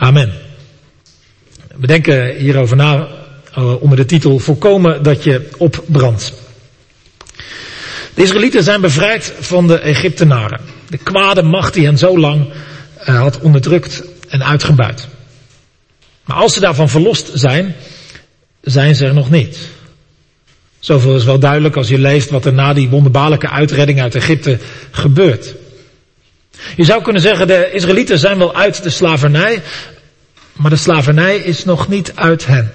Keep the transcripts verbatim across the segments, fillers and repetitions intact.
Amen. We denken hierover na uh, onder de titel Voorkomen dat je opbrandt. De Israëlieten zijn bevrijd van de Egyptenaren. De kwade macht die hen zo lang uh, had onderdrukt en uitgebuit. Maar als ze daarvan verlost zijn, zijn ze er nog niet. Zoveel is wel duidelijk als je leest wat er na die wonderbaarlijke uitredding uit Egypte gebeurt. Je zou kunnen zeggen, de Israëlieten zijn wel uit de slavernij, maar de slavernij is nog niet uit hen.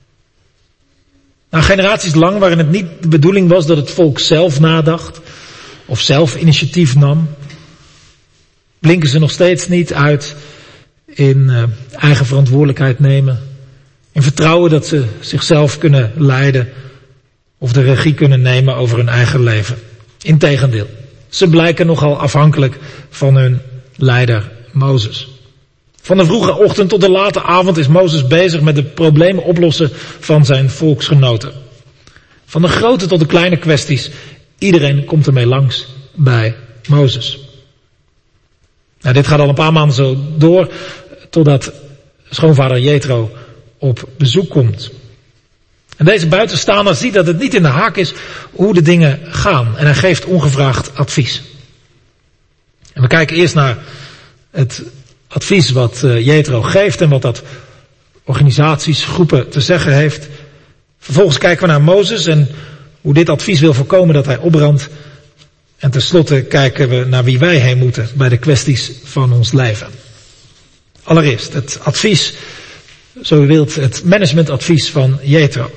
Na generaties lang waarin het niet de bedoeling was dat het volk zelf nadacht of zelf initiatief nam, blinken ze nog steeds niet uit in uh, eigen verantwoordelijkheid nemen, in vertrouwen dat ze zichzelf kunnen leiden of de regie kunnen nemen over hun eigen leven. Integendeel, ze blijken nogal afhankelijk van hun leider Mozes. Van de vroege ochtend tot de late avond is Mozes bezig met de problemen oplossen van zijn volksgenoten. Van de grote tot de kleine kwesties, iedereen komt ermee langs bij Mozes. Nou, dit gaat al een paar maanden zo door, totdat schoonvader Jethro op bezoek komt. En deze buitenstaander ziet dat het niet in de haak is hoe de dingen gaan. En hij geeft ongevraagd advies. En we kijken eerst naar het advies wat uh, Jethro geeft en wat dat organisaties, groepen te zeggen heeft. Vervolgens kijken we naar Mozes en hoe dit advies wil voorkomen dat hij opbrandt. En tenslotte kijken we naar wie wij heen moeten bij de kwesties van ons leven. Allereerst het advies, zo u wilt, het managementadvies van Jethro.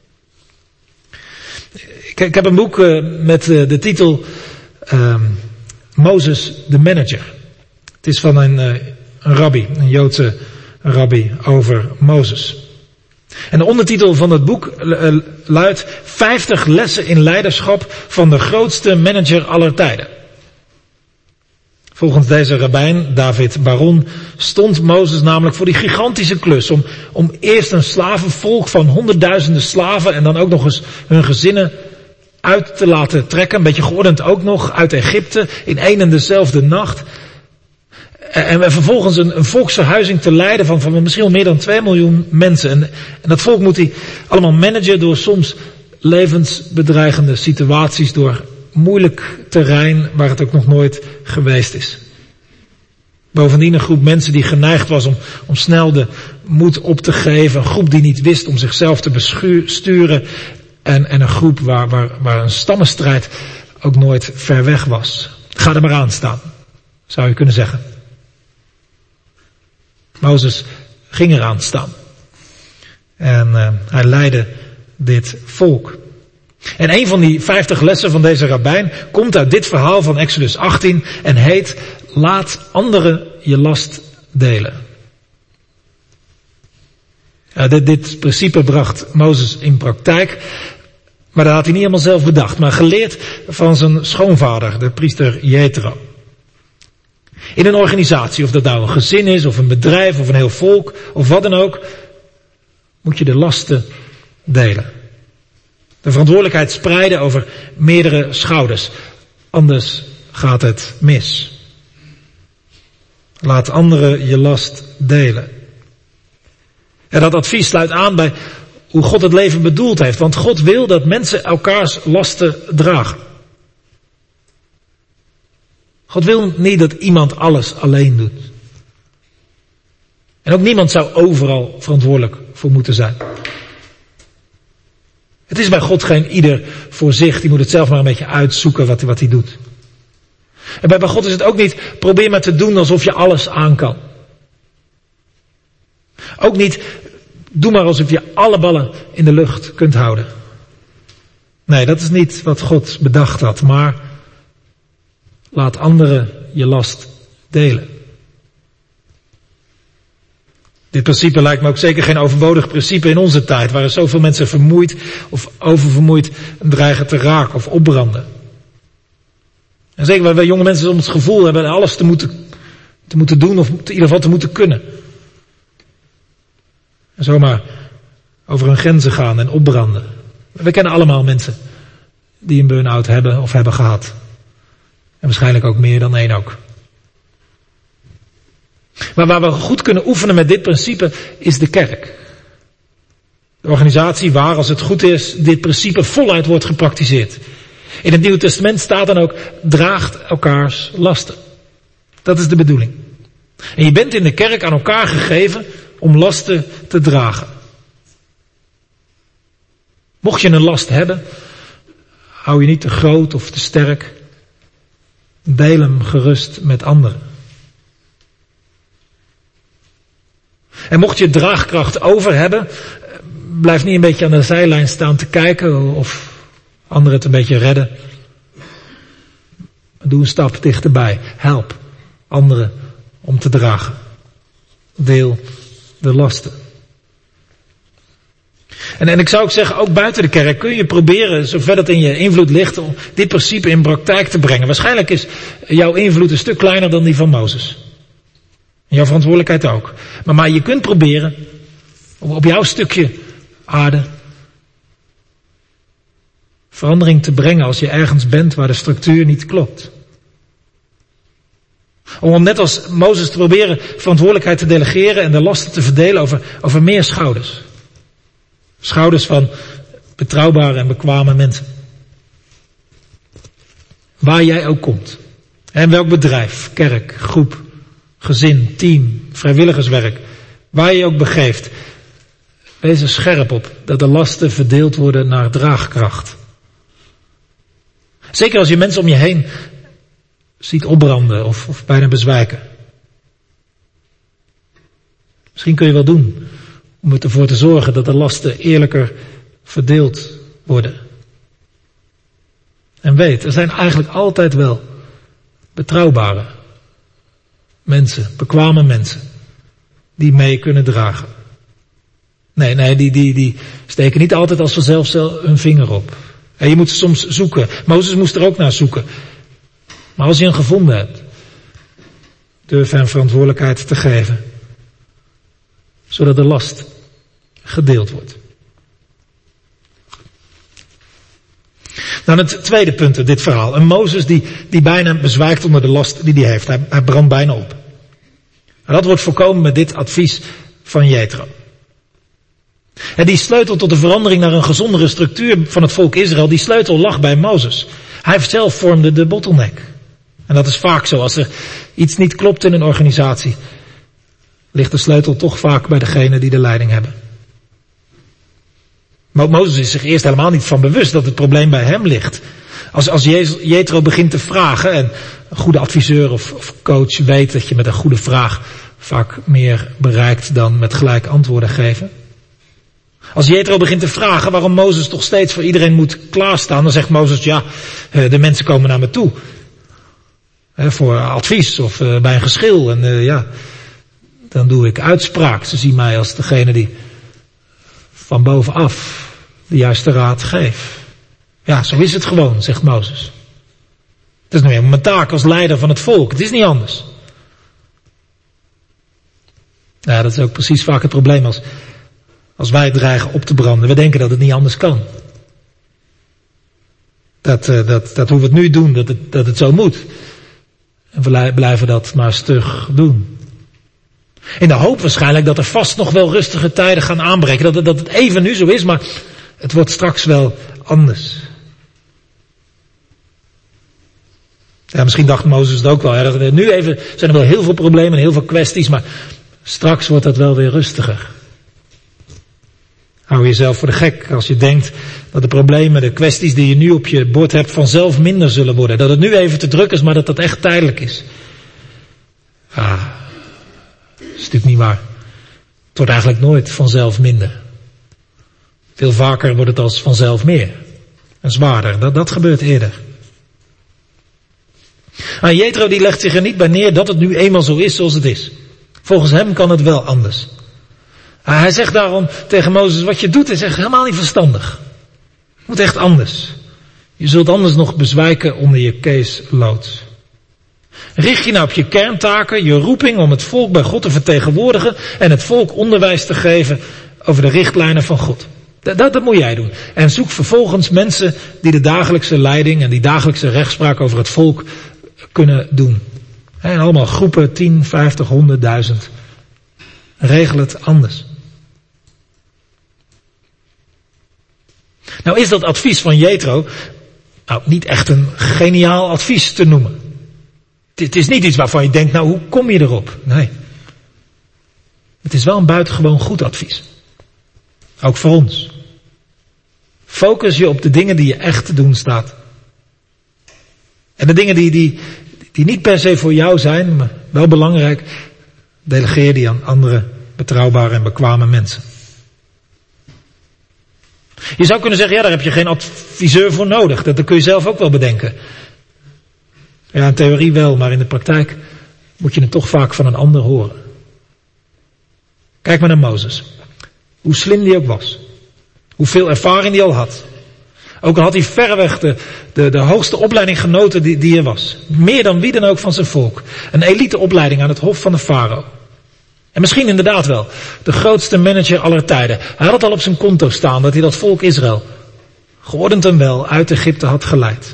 Ik, ik heb een boek uh, met uh, de titel uh, Mozes de Manager. Het is van een, uh, een rabbi, een Joodse rabbi over Mozes. En de ondertitel van het boek uh, luidt vijftig lessen in leiderschap van de grootste manager aller tijden. Volgens deze rabbijn, David Baron, stond Mozes namelijk voor die gigantische klus om, om eerst een slavenvolk van honderdduizenden slaven en dan ook nog eens hun gezinnen uit te laten trekken, een beetje geordend ook nog, uit Egypte in één en dezelfde nacht. En, en vervolgens een, een volksverhuizing te leiden van, van misschien wel meer dan twee miljoen mensen. En, en dat volk moet hij allemaal managen door soms levensbedreigende situaties, door moeilijk terrein waar het ook nog nooit geweest is. Bovendien een groep mensen die geneigd was om, om snel de moed op te geven. Een groep die niet wist om zichzelf te besturen. En, en een groep waar, waar, waar een stammenstrijd ook nooit ver weg was. Ga er maar aan staan, zou je kunnen zeggen. Mozes ging eraan staan. En uh, hij leidde dit volk. En een van die vijftig lessen van deze rabbijn komt uit dit verhaal van Exodus achttien en heet: laat anderen je last delen. Uh, dit, dit principe bracht Mozes in praktijk, maar dat had hij niet helemaal zelf bedacht, maar geleerd van zijn schoonvader, de priester Jethro. In een organisatie, of dat nou een gezin is, of een bedrijf, of een heel volk, of wat dan ook, moet je de lasten delen. De verantwoordelijkheid spreiden over meerdere schouders. Anders gaat het mis. Laat anderen je last delen. En dat advies sluit aan bij hoe God het leven bedoeld heeft. Want God wil dat mensen elkaars lasten dragen. God wil niet dat iemand alles alleen doet. En ook niemand zou overal verantwoordelijk voor moeten zijn. Het is bij God geen ieder voor zich. Die moet het zelf maar een beetje uitzoeken wat, wat hij doet. En bij, bij God is het ook niet, probeer maar te doen alsof je alles aan kan. Ook niet, doe maar alsof je alle ballen in de lucht kunt houden. Nee, dat is niet wat God bedacht had. Maar laat anderen je last delen. Dit principe lijkt me ook zeker geen overbodig principe in onze tijd, waar er zoveel mensen vermoeid of oververmoeid dreigen te raken of opbranden. En zeker waar wij jonge mensen soms het gevoel hebben alles te moeten, te moeten doen of in ieder geval te moeten kunnen. En zomaar over hun grenzen gaan en opbranden. We kennen allemaal mensen die een burn-out hebben of hebben gehad. En waarschijnlijk ook meer dan één ook. Maar waar we goed kunnen oefenen met dit principe is de kerk. De organisatie waar, als het goed is, dit principe voluit wordt gepraktiseerd. In het Nieuwe Testament staat dan ook, draagt elkaars lasten. Dat is de bedoeling. En je bent in de kerk aan elkaar gegeven om lasten te dragen. Mocht je een last hebben, hou je niet te groot of te sterk. Deel hem gerust met anderen. En mocht je draagkracht over hebben, blijf niet een beetje aan de zijlijn staan te kijken of anderen het een beetje redden. Doe een stap dichterbij. Help anderen om te dragen. Deel de lasten. En, en ik zou ook zeggen, ook buiten de kerk kun je proberen, zover het in je invloed ligt, om dit principe in praktijk te brengen. Waarschijnlijk is jouw invloed een stuk kleiner dan die van Mozes. En jouw verantwoordelijkheid ook. Maar, maar je kunt proberen om op jouw stukje aarde verandering te brengen als je ergens bent waar de structuur niet klopt. Om net als Mozes te proberen verantwoordelijkheid te delegeren en de lasten te verdelen over, over meer schouders. Schouders van betrouwbare en bekwame mensen. Waar jij ook komt. En welk bedrijf, kerk, groep, gezin, team, vrijwilligerswerk. Waar je je ook begeeft. Wees er scherp op dat de lasten verdeeld worden naar draagkracht. Zeker als je mensen om je heen ziet opbranden of, of bijna bezwijken. Misschien kun je wel doen om ervoor te zorgen dat de lasten eerlijker verdeeld worden. En weet, er zijn eigenlijk altijd wel betrouwbare mensen, bekwame mensen, die mee kunnen dragen. Nee, nee, die, die, die steken niet altijd als vanzelf hun vinger op. En je moet soms zoeken. Mozes moest er ook naar zoeken. Maar als je hem gevonden hebt, durf hem verantwoordelijkheid te geven. Zodat de last gedeeld wordt. Dan het tweede punt in dit verhaal. Een Mozes die, die bijna bezwijkt onder de last die hij heeft. Hij, hij brandt bijna op. En dat wordt voorkomen met dit advies van Jethro. En die sleutel tot de verandering naar een gezondere structuur van het volk Israël, die sleutel lag bij Mozes. Hij zelf vormde de bottleneck. En dat is vaak zo. Als er iets niet klopt in een organisatie, ligt de sleutel toch vaak bij degene die de leiding hebben. Maar Mozes is zich eerst helemaal niet van bewust dat het probleem bij hem ligt. Als, als Jethro begint te vragen, en een goede adviseur of, of coach weet dat je met een goede vraag vaak meer bereikt dan met gelijk antwoorden geven. Als Jethro begint te vragen waarom Mozes toch steeds voor iedereen moet klaarstaan, dan zegt Mozes, ja, de mensen komen naar me toe. Voor advies of bij een geschil. En ja, dan doe ik uitspraak. Ze zien mij als degene die van bovenaf de juiste raad geeft. Ja, zo is het gewoon, zegt Mozes. Het is nu helemaal mijn taak als leider van het volk. Het is niet anders. Ja, dat is ook precies vaak het probleem als, als wij dreigen op te branden. We denken dat het niet anders kan. Dat, uh, dat, dat hoe we het nu doen, dat het, dat het zo moet. En we blijven dat maar stug doen. In de hoop waarschijnlijk dat er vast nog wel rustige tijden gaan aanbreken. Dat het, dat het even nu zo is, maar het wordt straks wel anders. Ja, misschien dacht Mozes het ook wel. Hè. Nu even zijn er wel heel veel problemen en heel veel kwesties, maar straks wordt het wel weer rustiger. Hou jezelf voor de gek als je denkt dat de problemen, de kwesties die je nu op je bord hebt vanzelf minder zullen worden. Dat het nu even te druk is, maar dat dat echt tijdelijk is. Ah, dat is natuurlijk niet waar. Het wordt eigenlijk nooit vanzelf minder. Veel vaker wordt het als vanzelf meer. En zwaarder. Dat, dat gebeurt eerder. Maar Jethro die legt zich er niet bij neer dat het nu eenmaal zo is zoals het is. Volgens hem kan het wel anders. Hij zegt daarom tegen Mozes, wat je doet is echt helemaal niet verstandig. Het moet echt anders. Je zult anders nog bezwijken onder je caseload. Richt je nou op je kerntaken, je roeping om het volk bij God te vertegenwoordigen en het volk onderwijs te geven over de richtlijnen van God. Dat, dat, dat moet jij doen. En zoek vervolgens mensen die de dagelijkse leiding en die dagelijkse rechtspraak over het volk kunnen doen. En allemaal groepen, tien, vijftig, honderdduizend. Regel het anders. Nou is dat advies van Jethro nou niet echt een geniaal advies te noemen. Het is niet iets waarvan je denkt, nou hoe kom je erop? Nee. Het is wel een buitengewoon goed advies. Ook voor ons. Focus je op de dingen die je echt te doen staat. En de dingen die, die, die niet per se voor jou zijn, maar wel belangrijk, delegeer die aan andere betrouwbare en bekwame mensen. Je zou kunnen zeggen, ja, daar heb je geen adviseur voor nodig. Dat, dat kun je zelf ook wel bedenken. Ja, in theorie wel, maar in de praktijk moet je het toch vaak van een ander horen. Kijk maar naar Mozes. Hoe slim die ook was. Hoeveel ervaring die al had. Ook al had hij verreweg de, de, de hoogste opleiding genoten die, die er was. Meer dan wie dan ook van zijn volk. Een eliteopleiding aan het hof van de farao. En misschien inderdaad wel de grootste manager aller tijden. Hij had het al op zijn konto staan dat hij dat volk Israël geordend en wel uit Egypte had geleid.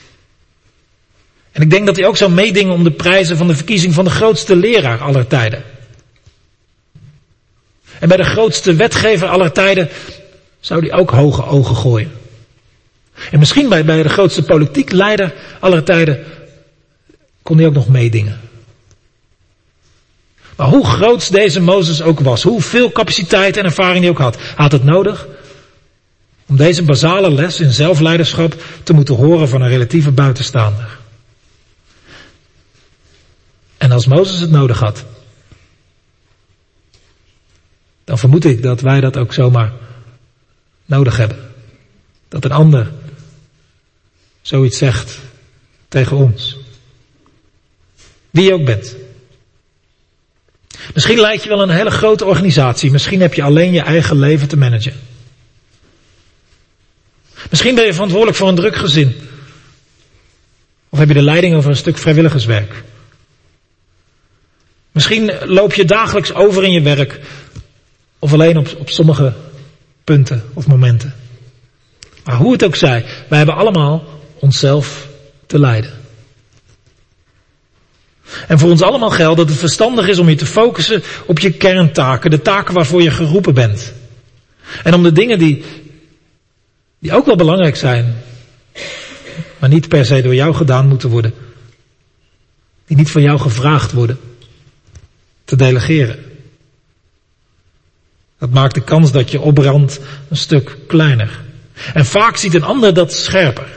En ik denk dat hij ook zou meedingen om de prijzen van de verkiezing van de grootste leraar aller tijden. En bij de grootste wetgever aller tijden zou hij ook hoge ogen gooien. En misschien bij, bij de grootste politiek leider aller tijden kon hij ook nog meedingen. Maar hoe groot deze Mozes ook was, hoeveel capaciteit en ervaring hij ook had, had het nodig om deze basale les in zelfleiderschap te moeten horen van een relatieve buitenstaander. En als Mozes het nodig had, dan vermoed ik dat wij dat ook zomaar nodig hebben. Dat een ander zoiets zegt tegen ons. Wie je ook bent. Misschien leid je wel een hele grote organisatie. Misschien heb je alleen je eigen leven te managen. Misschien ben je verantwoordelijk voor een druk gezin. Of heb je de leiding over een stuk vrijwilligerswerk. Misschien loop je dagelijks over in je werk. Of alleen op, op sommige punten of momenten. Maar hoe het ook zij, wij hebben allemaal onszelf te leiden. En voor ons allemaal geldt dat het verstandig is om je te focussen op je kerntaken, de taken waarvoor je geroepen bent. En om de dingen die, die ook wel belangrijk zijn, maar niet per se door jou gedaan moeten worden, die niet van jou gevraagd worden, te delegeren. Dat maakt de kans dat je opbrandt een stuk kleiner. En vaak ziet een ander dat scherper.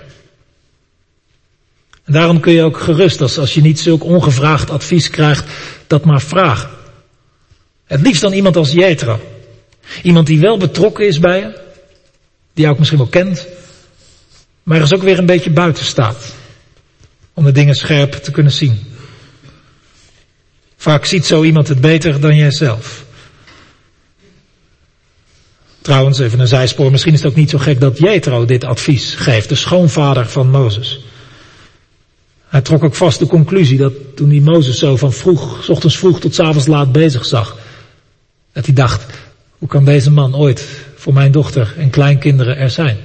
En daarom kun je ook gerust, als, als je niet zulk ongevraagd advies krijgt, dat maar vragen. Het liefst dan iemand als Jethro. Iemand die wel betrokken is bij je, die jou ook misschien wel kent, maar er is ook weer een beetje buiten staat. Om de dingen scherp te kunnen zien. Vaak ziet zo iemand het beter dan jijzelf. Trouwens, even een zijspoor, misschien is het ook niet zo gek dat Jethro dit advies geeft, de schoonvader van Mozes. Hij trok ook vast de conclusie dat toen hij Mozes zo van vroeg, 's ochtends vroeg tot 's avonds laat bezig zag, dat hij dacht, hoe kan deze man ooit voor mijn dochter en kleinkinderen er zijn?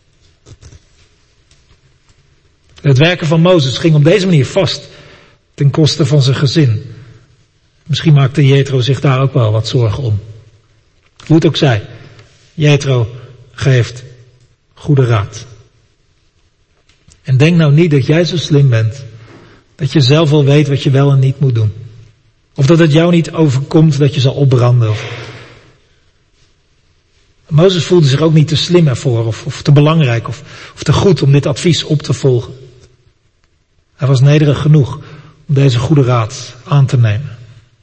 Het werken van Mozes ging op deze manier vast ten koste van zijn gezin. Misschien maakte Jethro zich daar ook wel wat zorgen om. Hoe het ook zij, Jethro geeft goede raad. En denk nou niet dat jij zo slim bent, dat je zelf wel weet wat je wel en niet moet doen. Of dat het jou niet overkomt dat je zal opbranden. Of... Mozes voelde zich ook niet te slim ervoor, of, of te belangrijk, of, of te goed om dit advies op te volgen. Hij was nederig genoeg om deze goede raad aan te nemen.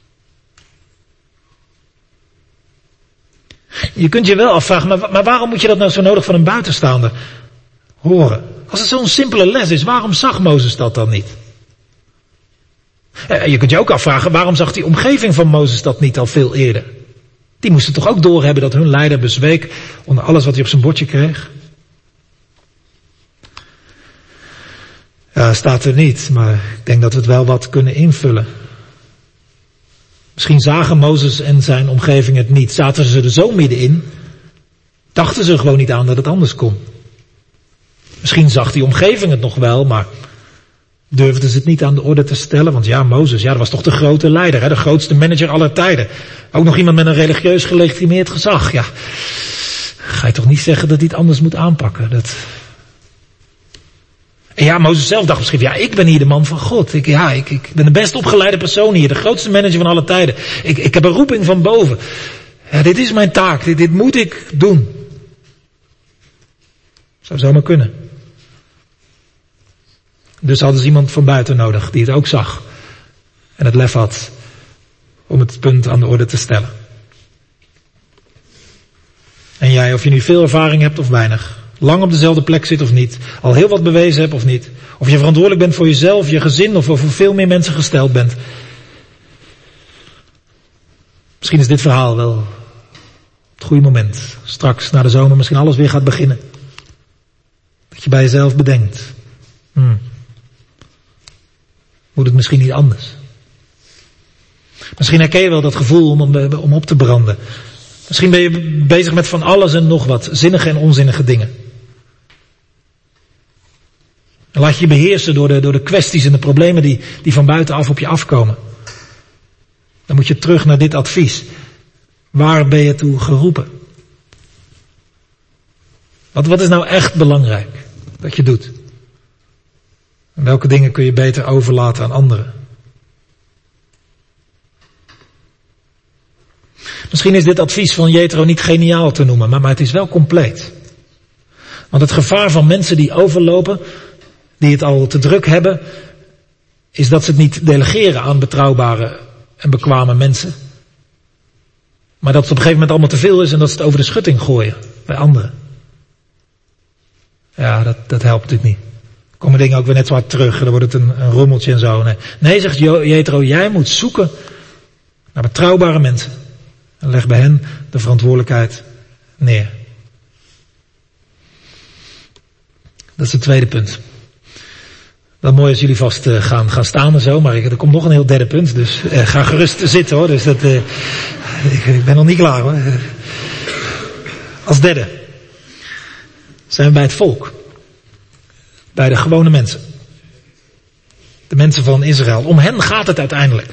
Je kunt je wel afvragen, maar, maar waarom moet je dat nou zo nodig van een buitenstaander horen? Als het zo'n simpele les is, waarom zag Mozes dat dan niet? Je kunt je ook afvragen, waarom zag die omgeving van Mozes dat niet al veel eerder? Die moesten toch ook doorhebben dat hun leider bezweek onder alles wat hij op zijn bordje kreeg? Ja, staat er niet, maar ik denk dat we het wel wat kunnen invullen. Misschien zagen Mozes en zijn omgeving het niet. Zaten ze er zo middenin, dachten ze gewoon niet aan dat het anders kon. Misschien zag die omgeving het nog wel, maar Durfden ze het niet aan de orde te stellen? Want ja, Mozes, ja, dat was toch de grote leider, hè? De grootste manager aller tijden. Ook nog iemand met een religieus gelegitimeerd gezag. Ja, ga je toch niet zeggen dat hij het anders moet aanpakken? Dat... En ja, Mozes zelf dacht misschien, ja, ik ben hier de man van God. Ik, ja, ik, ik ben de best opgeleide persoon hier, de grootste manager van alle tijden. Ik, ik heb een roeping van boven. Ja, dit is mijn taak, dit, dit moet ik doen. Zou zomaar kunnen. Dus hadden ze iemand van buiten nodig die het ook zag. En het lef had om het punt aan de orde te stellen. En jij, of je nu veel ervaring hebt of weinig, lang op dezelfde plek zit of niet, al heel wat bewezen hebt of niet, of je verantwoordelijk bent voor jezelf, je gezin of voor veel meer mensen gesteld bent. Misschien is dit verhaal wel het goede moment. Straks na de zomer misschien alles weer gaat beginnen. Dat je bij jezelf bedenkt. Hmm. Moet het misschien niet anders? Misschien herken je wel dat gevoel om, om op te branden. Misschien ben je bezig met van alles en nog wat. Zinnige en onzinnige dingen. En laat je je beheersen door de, door de kwesties en de problemen die, die van buitenaf op je afkomen. Dan moet je terug naar dit advies. Waar ben je toe geroepen? Wat, wat is nou echt belangrijk dat je doet? En welke dingen kun je beter overlaten aan anderen? Misschien is dit advies van Jethro niet geniaal te noemen, maar, maar het is wel compleet. Want het gevaar van mensen die overlopen, die het al te druk hebben, is dat ze het niet delegeren aan betrouwbare en bekwame mensen. Maar dat het op een gegeven moment allemaal te veel is en dat ze het over de schutting gooien bij anderen. Ja, dat, dat helpt natuurlijk niet. Dan komen dingen ook weer net zo hard terug en dan wordt het een, een rommeltje en zo. Nee, nee zegt Jethro, jij moet zoeken naar betrouwbare mensen. En leg bij hen de verantwoordelijkheid neer. Dat is het tweede punt. Wel mooi als jullie vast uh, gaan, gaan staan en zo, maar ik, er komt nog een heel derde punt, dus uh, ga gerust zitten hoor. Dus dat, uh, ik, ik ben nog niet klaar hoor. Als derde zijn we bij het volk. Bij de gewone mensen. De mensen van Israël. Om hen gaat het uiteindelijk.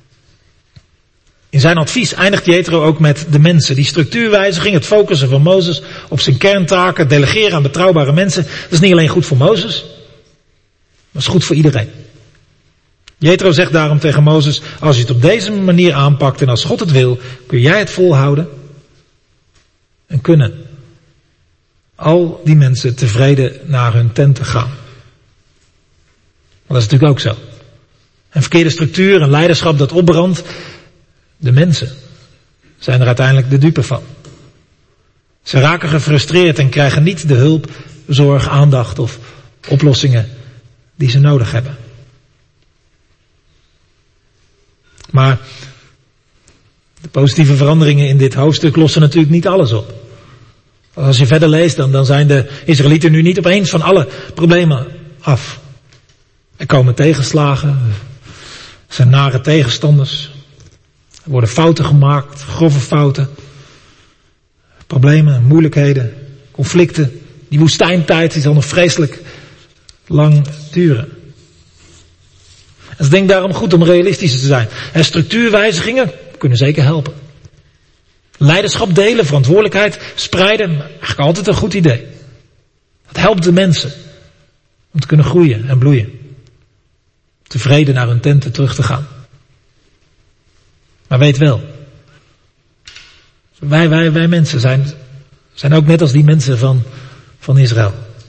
In zijn advies eindigt Jethro ook met de mensen. Die structuurwijziging, het focussen van Mozes op zijn kerntaken, het delegeren aan betrouwbare mensen. Dat is niet alleen goed voor Mozes, maar dat is goed voor iedereen. Jethro zegt daarom tegen Mozes, als je het op deze manier aanpakt en als God het wil, kun jij het volhouden en kunnen al die mensen tevreden naar hun tenten gaan. Maar dat is natuurlijk ook zo. En verkeerde structuur en leiderschap dat opbrandt, de mensen zijn er uiteindelijk de dupe van. Ze raken gefrustreerd en krijgen niet de hulp, zorg, aandacht of oplossingen die ze nodig hebben. Maar de positieve veranderingen in dit hoofdstuk lossen natuurlijk niet alles op. Als je verder leest, dan, dan zijn de Israëlieten nu niet opeens van alle problemen af. Er komen tegenslagen, er zijn nare tegenstanders, er worden fouten gemaakt, grove fouten, problemen, moeilijkheden, conflicten. Die woestijntijd die zal nog vreselijk lang duren. En ik denk daarom goed om realistisch te zijn. En structuurwijzigingen kunnen zeker helpen. Leiderschap delen, verantwoordelijkheid spreiden, eigenlijk altijd een goed idee. Dat helpt de mensen om te kunnen groeien en bloeien. Tevreden naar hun tenten terug te gaan. Maar weet wel, wij, wij, wij mensen zijn, zijn ook net als die mensen van, van Israël.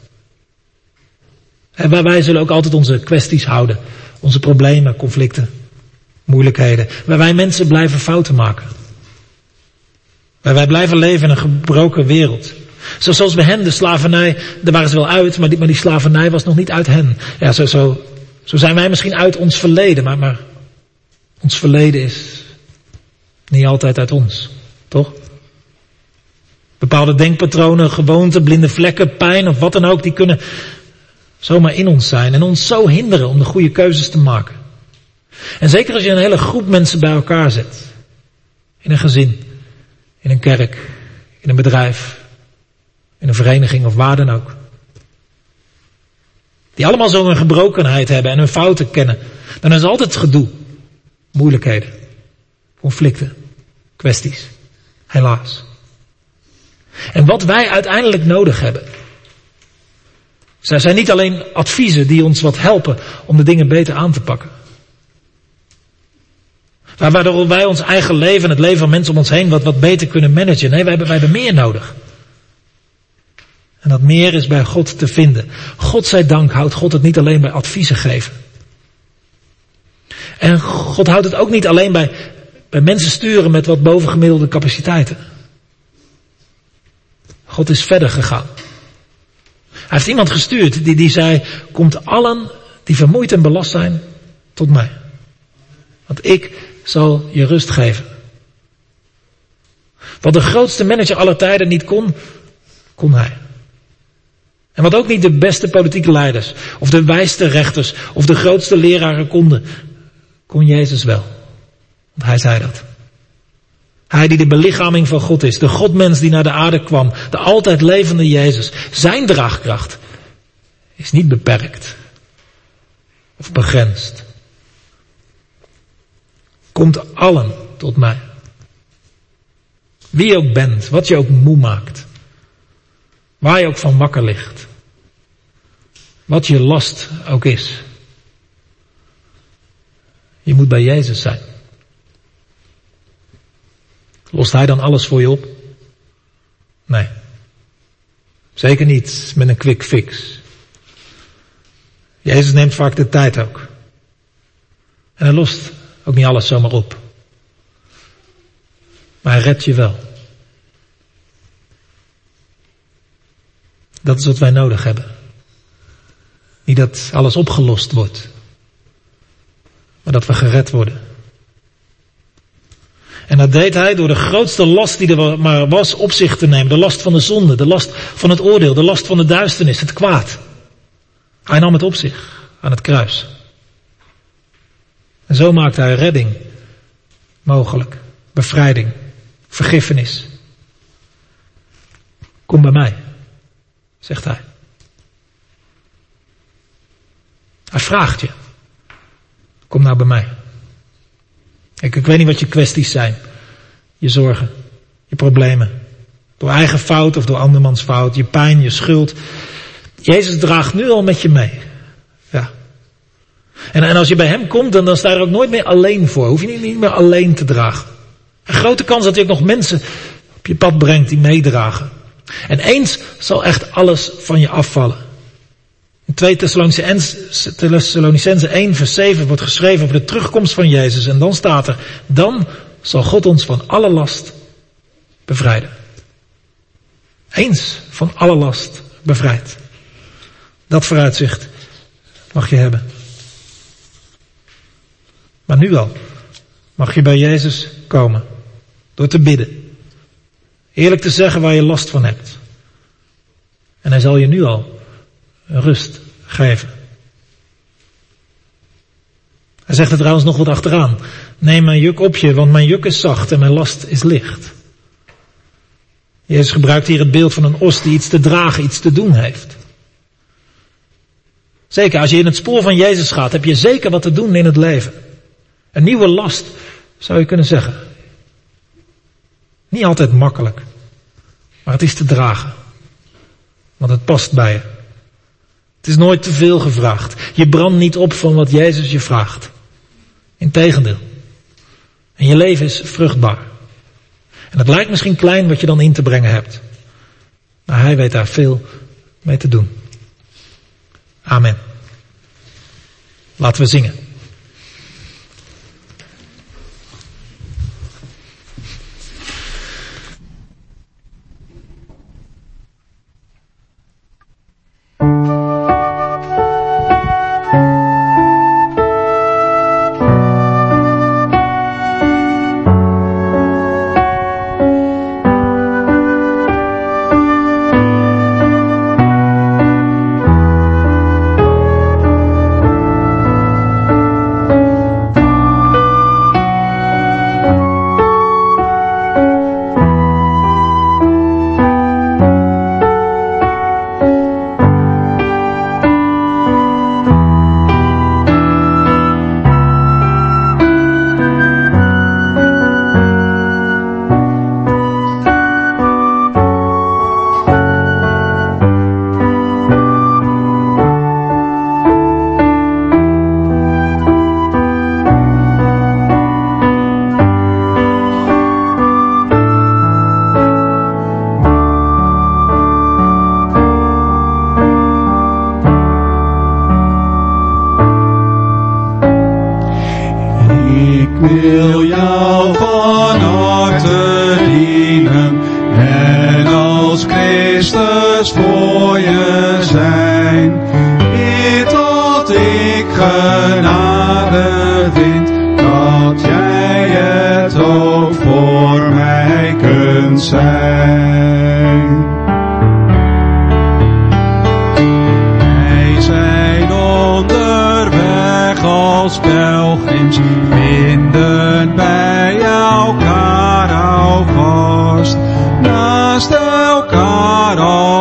En wij, wij zullen ook altijd onze kwesties houden. Onze problemen, conflicten, moeilijkheden. Wij, wij mensen blijven fouten maken. Wij, wij blijven leven in een gebroken wereld. Zoals bij hen de slavernij, daar waren ze wel uit, maar die, maar die slavernij was nog niet uit hen. Ja, zo, zo, zo zijn wij misschien uit ons verleden, maar, maar ons verleden is niet altijd uit ons, toch? Bepaalde denkpatronen, gewoonten, blinde vlekken, pijn of wat dan ook, die kunnen zomaar in ons zijn en ons zo hinderen om de goede keuzes te maken. En zeker als je een hele groep mensen bij elkaar zet. In een gezin, in een kerk, in een bedrijf, in een vereniging of waar dan ook. Die allemaal zo een gebrokenheid hebben en hun fouten kennen. Dan is er altijd gedoe. Moeilijkheden. Conflicten. Kwesties. Helaas. En wat wij uiteindelijk nodig hebben. Zij zijn niet alleen adviezen die ons wat helpen om de dingen beter aan te pakken. Waardoor wij ons eigen leven en het leven van mensen om ons heen wat, wat beter kunnen managen. Nee, wij hebben, wij hebben meer nodig. En dat meer is bij God te vinden. God zij dank houdt God het niet alleen bij adviezen geven. En God houdt het ook niet alleen bij, bij mensen sturen met wat bovengemiddelde capaciteiten. God is verder gegaan. Hij heeft iemand gestuurd die, die zei, komt allen die vermoeid en belast zijn tot mij. Want ik zal je rust geven. Wat de grootste manager aller tijden niet kon, kon hij. En wat ook niet de beste politieke leiders, of de wijste rechters, of de grootste leraren konden, kon Jezus wel. Want hij zei dat. Hij die de belichaming van God is, de Godmens die naar de aarde kwam, de altijd levende Jezus. Zijn draagkracht is niet beperkt of begrensd. Komt allen tot mij. Wie je ook bent, wat je ook moe maakt. Waar je ook van wakker ligt. Wat je last ook is. Je moet bij Jezus zijn. Lost hij dan alles voor je op? Nee. Zeker niet met een quick fix. Jezus neemt vaak de tijd ook. En hij lost ook niet alles zomaar op. Maar hij redt je wel. Dat is wat wij nodig hebben. Niet dat alles opgelost wordt. Maar dat we gered worden. En dat deed hij door de grootste last die er maar was op zich te nemen. De last van de zonde, de last van het oordeel, de last van de duisternis, het kwaad. Hij nam het op zich aan het kruis. En zo maakte hij redding mogelijk. Bevrijding, vergiffenis. Kom bij mij, zegt hij. Hij vraagt je. Kom nou bij mij. Kijk, ik weet niet wat je kwesties zijn. Je zorgen, je problemen. Door eigen fout of door andermans fout. Je pijn, je schuld. Jezus draagt nu al met je mee. Ja. En, en als je bij hem komt, dan, dan sta je er ook nooit meer alleen voor. Hoef je niet, niet meer alleen te dragen. Een grote kans dat hij ook nog mensen op je pad brengt die meedragen. En eens zal echt alles van je afvallen. In twee Thessalonicenzen één vers zeven wordt geschreven over de terugkomst van Jezus. En dan staat er, dan zal God ons van alle last bevrijden. Eens van alle last bevrijd. Dat vooruitzicht mag je hebben. Maar nu al mag je bij Jezus komen. Door te bidden. Eerlijk te zeggen waar je last van hebt. En hij zal je nu al rust geven. Hij zegt er trouwens nog wat achteraan. Neem mijn juk op je, want mijn juk is zacht en mijn last is licht. Jezus gebruikt hier het beeld van een os die iets te dragen, iets te doen heeft. Zeker, als je in het spoor van Jezus gaat, heb je zeker wat te doen in het leven. Een nieuwe last, zou je kunnen zeggen. Niet altijd makkelijk, maar het is te dragen. Want het past bij je. Het is nooit te veel gevraagd. Je brandt niet op van wat Jezus je vraagt. Integendeel. En je leven is vruchtbaar. En het lijkt misschien klein wat je dan in te brengen hebt. Maar hij weet daar veel mee te doen. Amen. Laten we zingen. alles voor je zijn. Eer tot ik genade vind, dat jij het ook voor mij kunt zijn. Wij zijn onderweg als pelgrims, binden bij elkaar alvast, naast elkaar al